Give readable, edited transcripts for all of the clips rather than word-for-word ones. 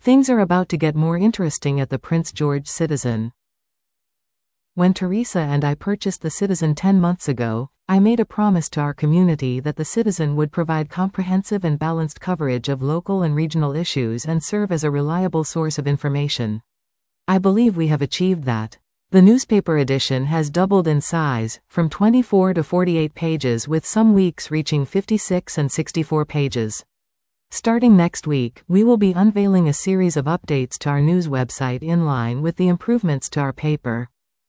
Things are about to get more interesting at the Prince George Citizen. When Teresa and I purchased the Citizen 10 months ago, I made a promise to our community that the Citizen would provide comprehensive and balanced coverage of local and regional issues and serve as a reliable source of information. I believe we have achieved that. The newspaper edition has doubled in size, from 24 to 48 pages, with some weeks reaching 56 and 64 pages. Starting next week, we will be unveiling a series of updates to our news website in line with the improvements to our paper.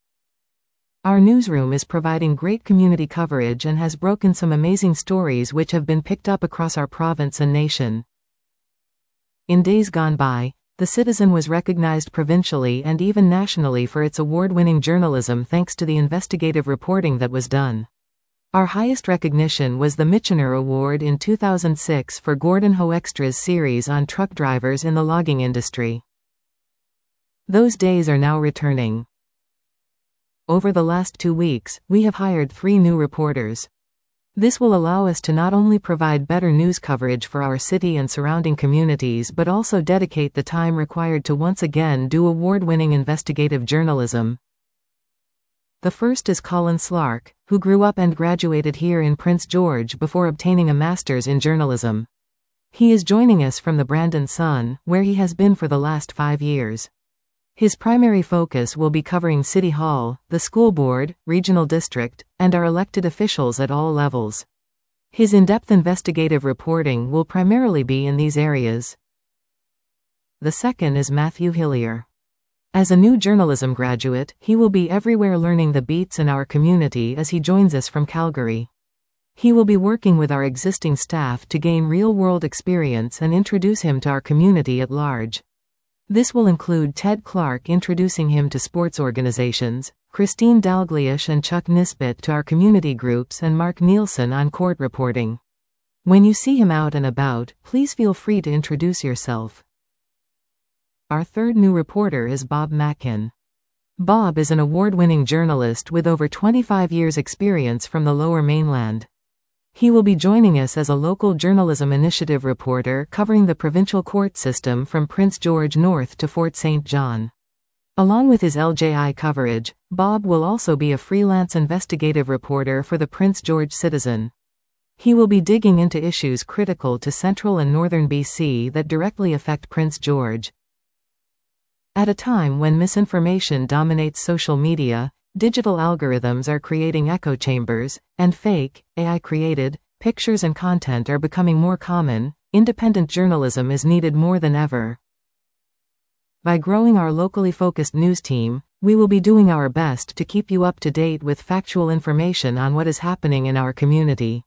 Our newsroom is providing great community coverage and has broken some amazing stories which have been picked up across our province and nation. In days gone by, the Citizen was recognized provincially and even nationally for its award-winning journalism thanks to the investigative reporting that was done. Our highest recognition was the Michener Award in 2006 for Gordon Hoekstra's series on truck drivers in the logging industry. Those days are now returning. Over the last 2 weeks, we have hired 3 new reporters. This will allow us to not only provide better news coverage for our city and surrounding communities but also dedicate the time required to once again do award-winning investigative journalism. The first is Colin Slark, who grew up and graduated here in Prince George before obtaining a master's in journalism. He is joining us from the Brandon Sun, where he has been for the last 5 years. His primary focus will be covering City Hall, the school board, regional district, and our elected officials at all levels. His in-depth investigative reporting will primarily be in these areas. The second is Matthew Hillier. As a new journalism graduate, he will be everywhere learning the beats in our community as he joins us from Calgary. He will be working with our existing staff to gain real-world experience and introduce him to our community at large. This will include Ted Clark introducing him to sports organizations, Christine Dalglish and Chuck Nisbet to our community groups, and Mark Nielsen on court reporting. When you see him out and about, please feel free to introduce yourself. Our third new reporter is Bob Mackin. Bob is an award-winning journalist with over 25 years' experience from the Lower Mainland. He will be joining us as a local journalism initiative reporter covering the provincial court system from Prince George North to Fort St. John. Along with his LJI coverage, Bob will also be a freelance investigative reporter for the Prince George Citizen. He will be digging into issues critical to central and northern BC that directly affect Prince George. At a time when misinformation dominates social media, digital algorithms are creating echo chambers, and fake, AI-created, pictures and content are becoming more common, independent journalism is needed more than ever. By growing our locally focused news team, we will be doing our best to keep you up to date with factual information on what is happening in our community.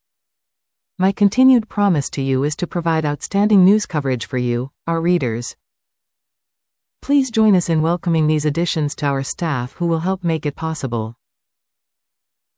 My continued promise to you is to provide outstanding news coverage for you, our readers. Please join us in welcoming these additions to our staff who will help make it possible.